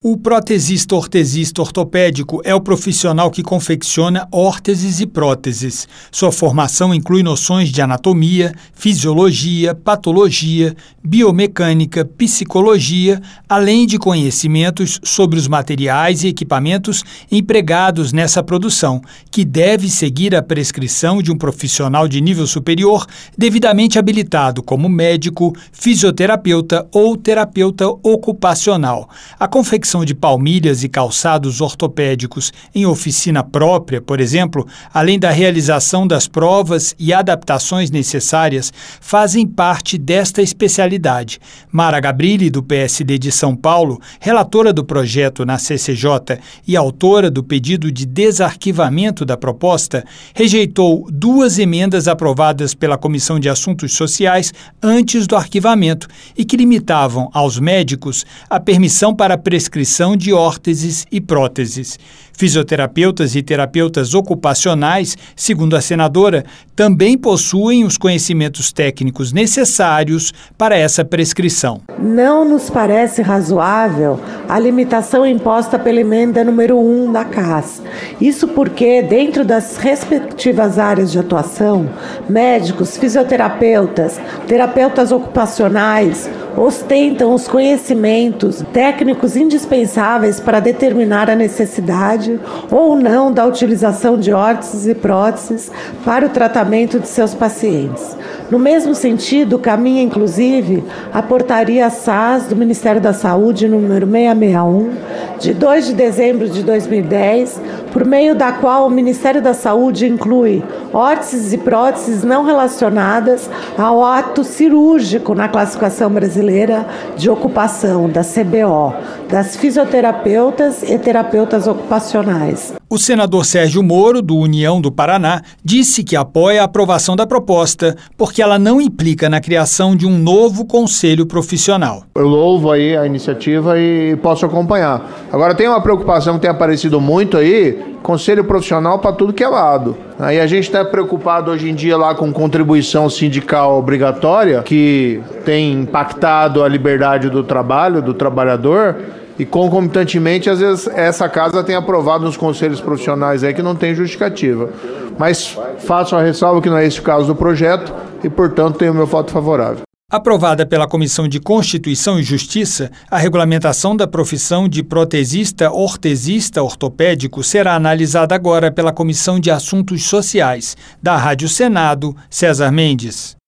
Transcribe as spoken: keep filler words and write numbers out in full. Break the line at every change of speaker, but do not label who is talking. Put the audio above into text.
O protesista ortesista ortopédico é o profissional que confecciona órteses e próteses. Sua formação inclui noções de anatomia, fisiologia, patologia, biomecânica, psicologia, além de conhecimentos sobre os materiais e equipamentos empregados nessa produção, que deve seguir a prescrição de um profissional de nível superior devidamente habilitado como médico, fisioterapeuta ou terapeuta ocupacional. A confecção de palmilhas e calçados ortopédicos em oficina própria, por exemplo, além da realização das provas e adaptações necessárias, fazem parte desta especialidade. Mara Gabrilli, do P S D de São Paulo, relatora do projeto na C C J e autora do pedido de desarquivamento da proposta, rejeitou duas emendas aprovadas pela Comissão de Assuntos Sociais antes do arquivamento e que limitavam aos médicos a permissão para prescrição de órteses e próteses. Fisioterapeutas e terapeutas ocupacionais, segundo a senadora, também possuem os conhecimentos técnicos necessários para essa prescrição.
Não nos parece razoável a limitação imposta pela emenda número um da C A S. Isso porque, dentro das respectivas áreas de atuação, médicos, fisioterapeutas, terapeutas ocupacionais ostentam os conhecimentos técnicos indispensáveis para determinar a necessidade ou não da utilização de órteses e próteses para o tratamento de seus pacientes. No mesmo sentido, caminha inclusive a portaria S A S do Ministério da Saúde número seiscentos e sessenta e um, de dois de dezembro de dois mil e dez, por meio da qual o Ministério da Saúde inclui órteses e próteses não relacionadas ao ato cirúrgico na classificação brasileira de ocupação, da C B O, das fisioterapeutas e terapeutas ocupacionais.
O senador Sérgio Moro, do União do Paraná, disse que apoia a aprovação da proposta, porque ela não implica na criação de um novo conselho profissional.
Eu louvo aí a iniciativa e posso acompanhar. Agora tem uma preocupação que tem aparecido muito aí, conselho profissional para tudo que é lado. Aí a gente está preocupado hoje em dia lá com contribuição sindical obrigatória, que tem impactado a liberdade do trabalho, do trabalhador, e concomitantemente, às vezes, essa casa tem aprovado nos conselhos profissionais aí que não tem justificativa. Mas faço a ressalva que não é esse o caso do projeto e, portanto, tenho o meu voto favorável.
Aprovada pela Comissão de Constituição e Justiça, a regulamentação da profissão de protesista ortesista ortopédico será analisada agora pela Comissão de Assuntos Sociais. Da Rádio Senado, César Mendes.